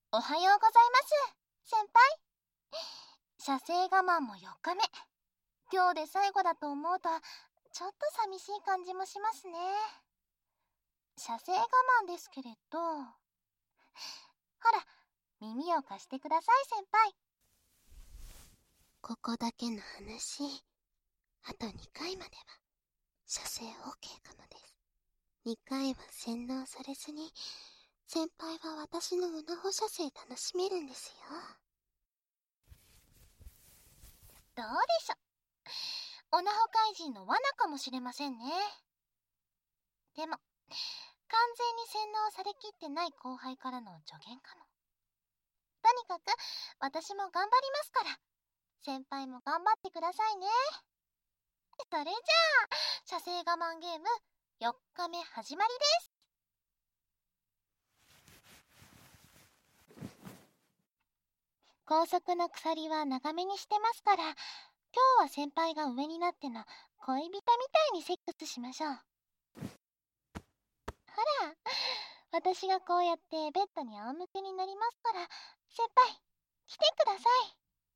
おはようございます、先輩。射精我慢も4日目。今日で最後だと思うと、ちょっと寂しい感じもしますね。射精我慢ですけれど、ほら、耳を貸してください、先輩。 ここだけの話、あと2回までは射精 OK かもです。2回は洗脳されずに、先輩は私のうなほ射精楽しめるんですよ。 どうでしょう。オナホ怪人の罠かもしれませんね。でも、完全に洗脳されきってない後輩からの助言かも。とにかく、私も頑張りますから、先輩も頑張ってくださいね。それじゃあ、射精我慢ゲーム4日目始まりです。高速の鎖は長めにしてますから、今日は先輩が上になっての恋人みたいにセックスしましょう。ほら、私がこうやってベッドに仰向けになりますから、先輩、来てください。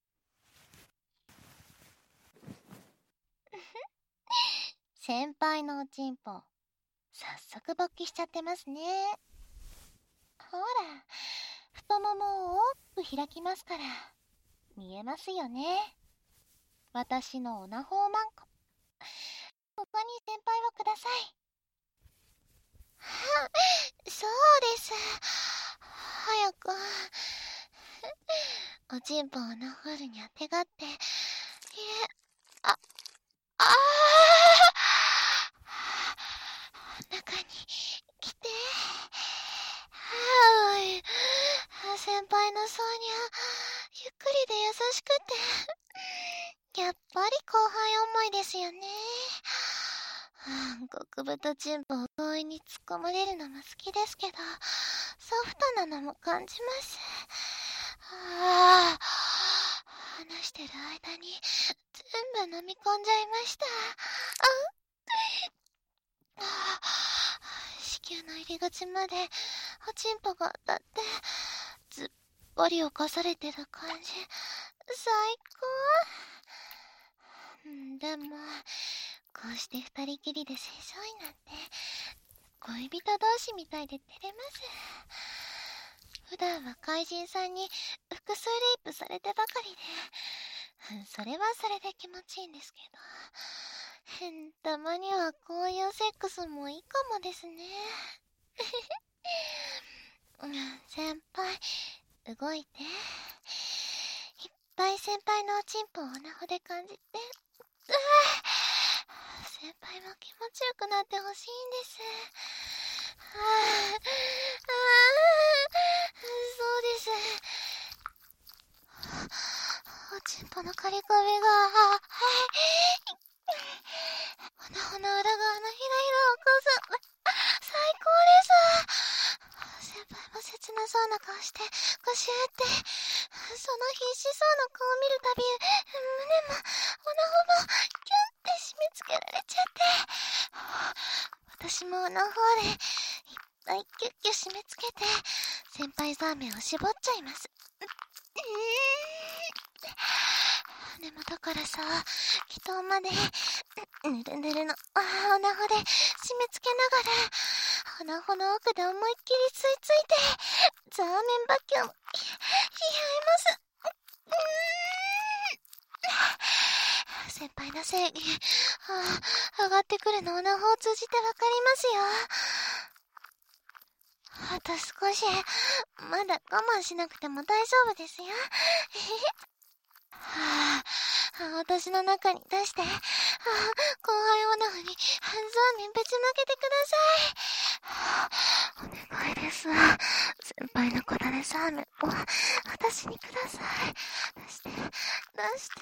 先輩のおちんぽ、早速勃起しちゃってますね。ほら、太ももを大きく開きますから、見えますよね。私のオナホーマンコ。ここに先輩をください。そうです。早く。おちんぽをオナホールにあてがって、中に来て。先輩のそうにゃ、ゆっくりで優しくて、やっぱり後輩思いですよね。極太チンポを強引に突っ込まれるのも好きですけど、ソフトなのも感じます。話してる間に全部飲み込んじゃいました。子宮の入り口までおちんぽが当たってずっぽり侵されてる感じ、最高。でもこうして二人きりで正常位なんて恋人同士みたいで照れます。普段は怪人さんに複数レイプされてばかりで、それはそれで気持ちいいんですけど、たまにはこういうセックスもいいかもですね。先輩、動いて。いっぱい先輩のおちんぽをオナホで感じて。先輩も気持ちよくなってほしいんです。そうです。おちんぽの刈り込みが、オナホの裏側のひらひらをこす。最高です。先輩も切なそうな顔してゴシューって、その必死そうな顔を見るたび胸もオナホもキュンって締め付けられちゃって、私もオナホでいっぱいキュッキュ締め付けて先輩ザーメンを絞っちゃいます。でもだからさ、気筒までぬるぬるのオナホで締め付けながら、オナホの奥で思いっきり吸い付いてザーメンバキュン、冷えます。先輩の正義、上がってくるのオナホを通じてわかりますよ。あと少し、まだ我慢しなくても大丈夫ですよ。私の中に出して、後輩オナフにザーメンぶちまけてください。お願いです。先輩のこだでザーメンを私にください。出して、出して。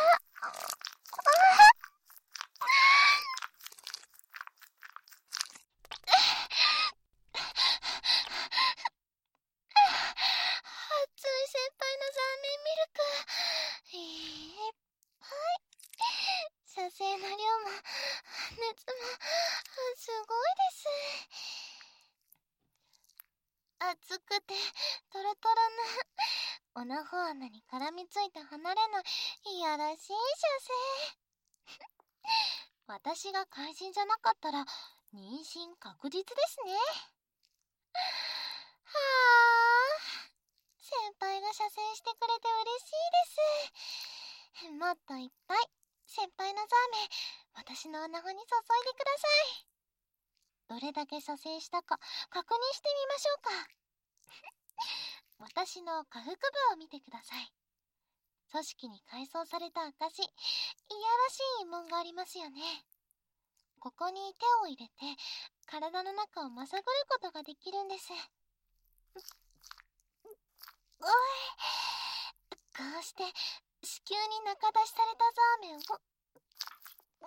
熱い先輩のザーメンミルク、いっぱい。射精の量も熱もすごいです。熱くて、トロトロな、オナホ穴に絡みついて離れない、いやらしい射精。私が怪人じゃなかったら、妊娠確実ですね。はあ。先輩が射精してくれて嬉しいです。もっといっぱい、先輩のザーメン、私の穴子に注いでください。どれだけ射精したか確認してみましょうか。私の下腹部を見てください。組織に改装された証、いやらしい陰紋がありますよね。ここに手を入れて、体の中をまさぐることができるんです。こうして、子宮に中出しされたザーメンを、ほ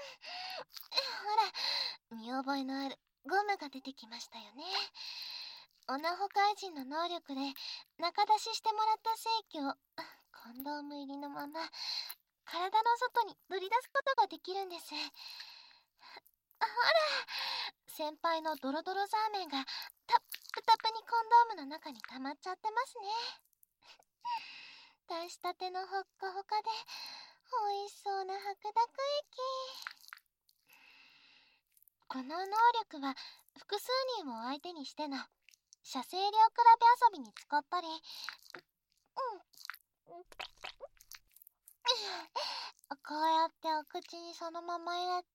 ら、見覚えのあるゴムが出てきましたよね。オナホ怪人の能力で中出ししてもらった精液をコンドーム入りのまま体の外に取り出すことができるんです。ほら、先輩のドロドロザーメンがタップタプにコンドームの中に溜まっちゃってますね。出したてのほっかほかで美味しそうな白濁液。この能力は複数人を相手にしての射精量比べ遊びに使ったり、こうやってお口にそのまま入れて、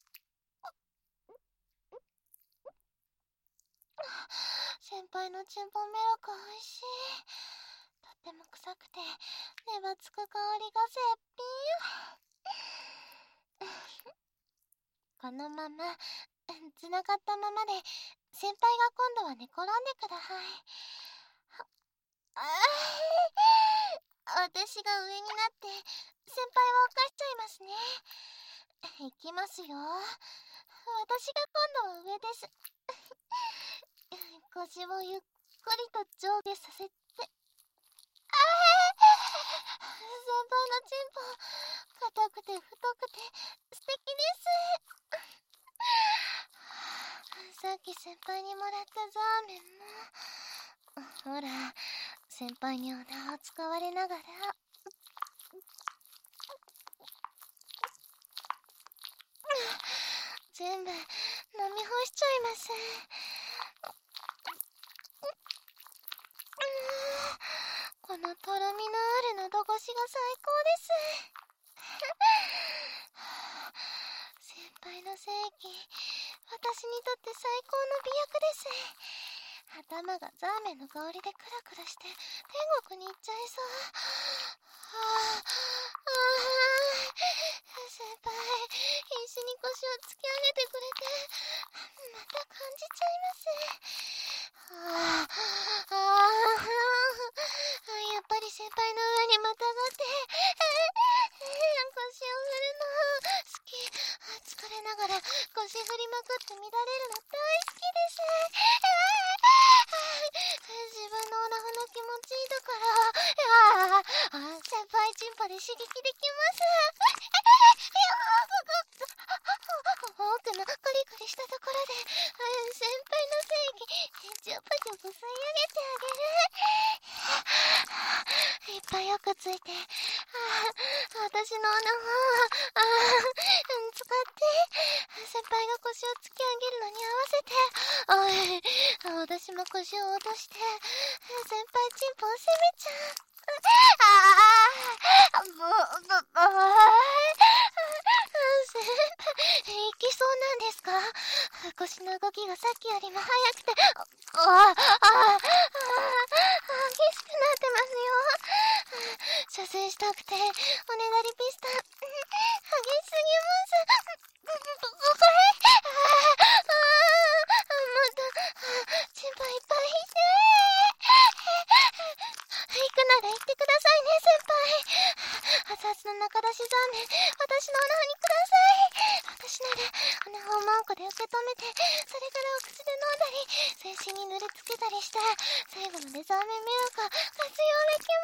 先輩のチンポミルク美味しい。とっても臭くて粘つく香りが絶品。このままつながったままで先輩が今度は寝転んでください。私が上になって先輩を犯しちゃいますね。いきますよ。私が今度は上です。腰をゆっくりと上下させて、先輩のチンポ硬くて太くて素敵です。さっき先輩にもらったザーメンも、ほら、先輩におなを使われながら、全部飲み干しちゃいます。このとろみのある喉越しが最高です。先輩の精液、私にとって最高の美薬です。頭がザーメンの香りでクラクラして天国に行っちゃいそう。先輩、必死に腰を突き上げてくれて、また感じちゃいます。やっぱり先輩の上にまたがって腰を振るの好き。疲れながら腰振りまくって乱れるの大好きです。自分のオナホの気持ちいいところ先輩チンポで刺激できます。奥のコリコリしたところで先輩の精液ジュプジュプ吸い上げてあげる。いっぱいよくついて私のオナホ使って先輩が腰を突き上げるのに合わせて私も腰を落として先輩チンポを攻めちゃう。先輩、いきそうなんですか？腰の動きがさっきよりも速くて、激しくなってますよ。射精したくて、おねだりピスタ、激しすぎます。チンポいっぱいいて。行くなら行ってくださいね、先輩。熱々の中出しザーメン、私のオナホにください。私なら、オナホをマンコで受け止めて、それからお口で飲んだり、全身に塗りつけたりして、最後までザーメンミルクを活用でき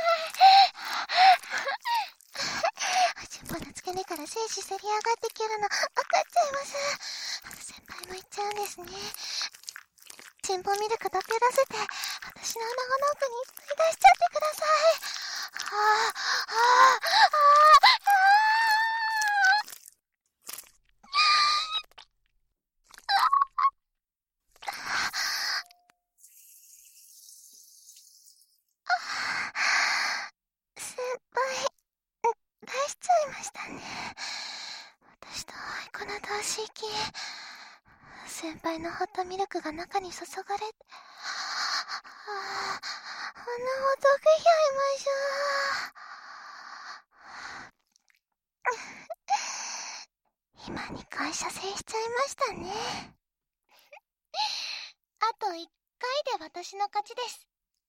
ます。チンポの付け根から精子せり上がってきるの、分かっちゃいます。先輩も言っちゃうんですね。チンポミルクだけ出せて、 私の穴の奥に吸い出しちゃってください。先輩、出しちゃいましたね。私とこの同士行き、先輩のホットミルクが中に注がれて、穴を溶けちゃいましょう。今に感謝制しちゃいましたね。あと1回で私の勝ちです。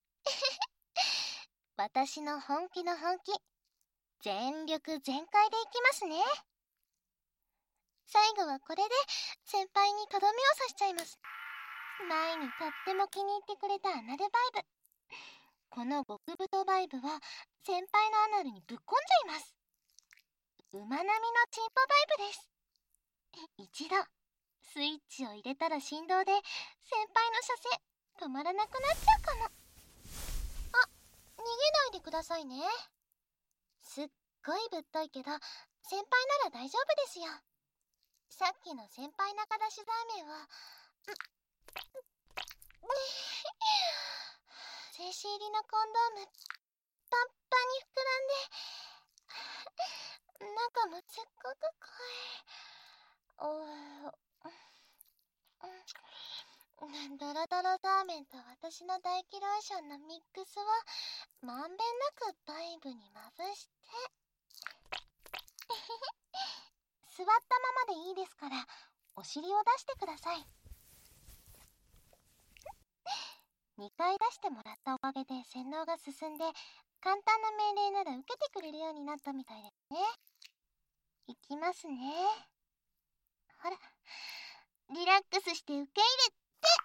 私の本気の本気、全力全開でいきますね。最後はこれで先輩にとどめを刺しちゃいます。前にとっても気に入ってくれたアナルバイブ。この極太バイブは先輩のアナルにぶっこんじゃいます。馬並みのチンポバイブです。一度スイッチを入れたら振動で先輩の射精止まらなくなっちゃうかも。あ、逃げないでくださいね。すっごいぶっといけど先輩なら大丈夫ですよ。さっきの先輩仲出しザーメンは精子入りのコンドームパンパンに膨らんで中もすっごく濃い。ドロドロザーメンと私の大気ローションのミックスをまんべんなくバイブにまぶして座ったままでいいですからお尻を出してください。2回出してもらったおかげで洗脳が進んで簡単な命令なら受けてくれるようになったみたいですね。いきますね。ほら、リラックスして受け入れて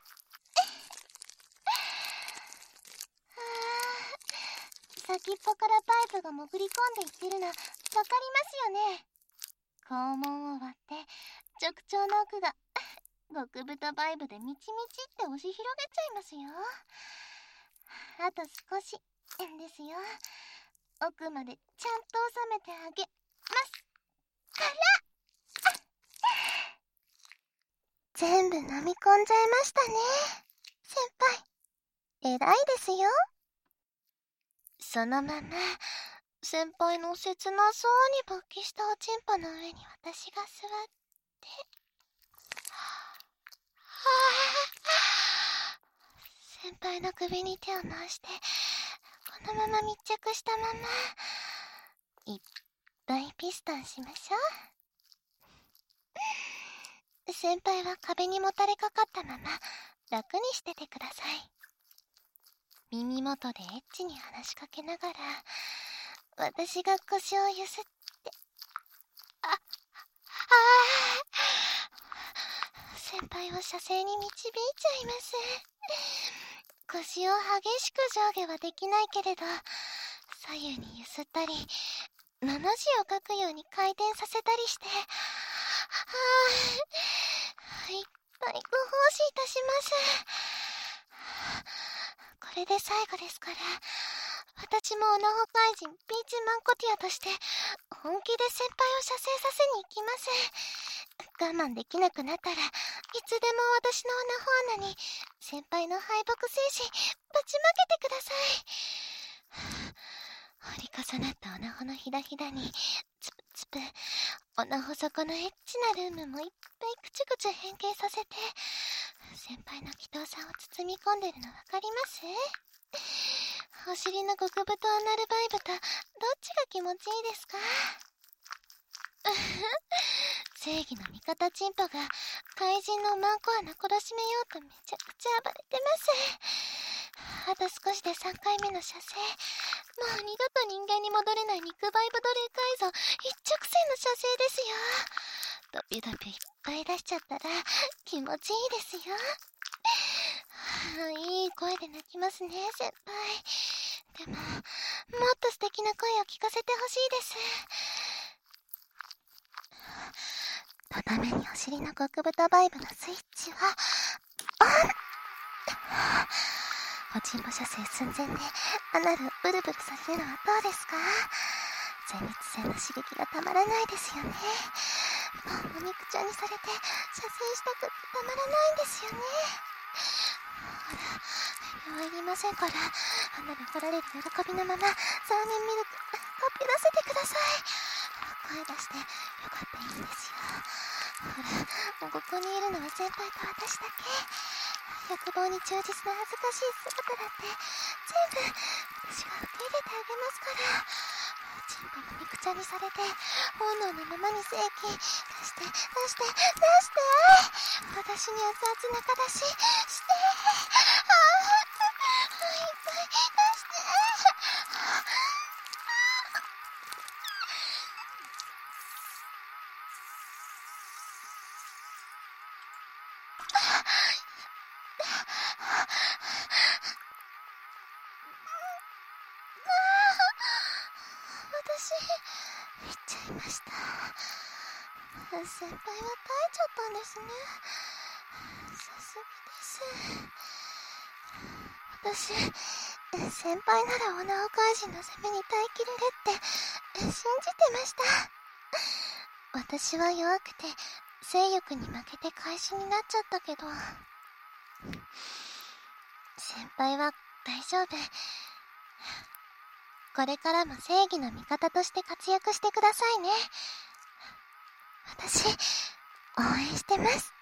先っぽからパイプが潜り込んでいってるのわかりますよね。肛門を割って直腸の奥が極太バイブでみちみちって押し広げちゃいますよ。あと少しですよ。奥までちゃんと収めてあげますから全部飲み込んじゃいましたね。先輩、偉いですよ。そのまま先輩の切なそうに勃起したおちんぽの上に私が座って先輩の首に手を回してこのまま密着したままいっぱいピストンしましょう。先輩は壁にもたれかかったまま楽にしててください。耳元でエッチに話しかけながら私が腰をゆすって先輩を射精に導いちゃいます。腰を激しく上下はできないけれど左右にゆすったりのの字を書くように回転させたりしていっぱいご奉仕いたします。これで最後ですから私もオナホ怪人ピーチマンコティアとして本気で先輩を射精させに行きます。我慢できなくなったらいつでも私のオナホ穴に先輩の敗北精神ぶちまけてください。折り重なったオナホのひだひだにつぷつぷオナホ底のエッチなルームもいっぱいくちゅくちゅ変形させて先輩の気筒さを包み込んでるのわかります？お尻の極太アナルバイブとどっちが気持ちいいですか？正義の味方チンポが怪人のマンコ穴殺しめようとめちゃくちゃ暴れてます。あと少しで3回目の射精。もう二度と人間に戻れない肉バイブ奴隷改造一直線の射精ですよ。ドビドビいっぱい出しちゃったら気持ちいいですよ。いい声で泣きますね、先輩。でも、もっと素敵な声を聞かせてほしいです。とどめにお尻の極太バイブのスイッチは、オン！ おちんぽ射精寸前でアナルをブルブルされるのはどうですか？前立腺の刺激がたまらないですよね。もみくちゃにされて射精したくってたまらないんですよね。ほら、病院いりませんから、アナル掘られる喜びのままザーメンミルクこびらせてください。声出してよかったらいいんですよ。ほら、ここにいるのは先輩と私だけ。欲望に忠実な恥ずかしい姿だって全部私が受け入れてあげますから。チンポもみくちゃにされて本能のままに性器出して私に熱々中出しして、いっぱい出して。私言っちゃいました。先輩は耐えちゃったんですね。さすがです。私、先輩ならオナオ怪人の攻めに耐えきれるって信じてました。私は弱くて性欲に負けて開始になっちゃったけど、先輩は大丈夫。これからも正義の味方として活躍してくださいね。私、応援してます。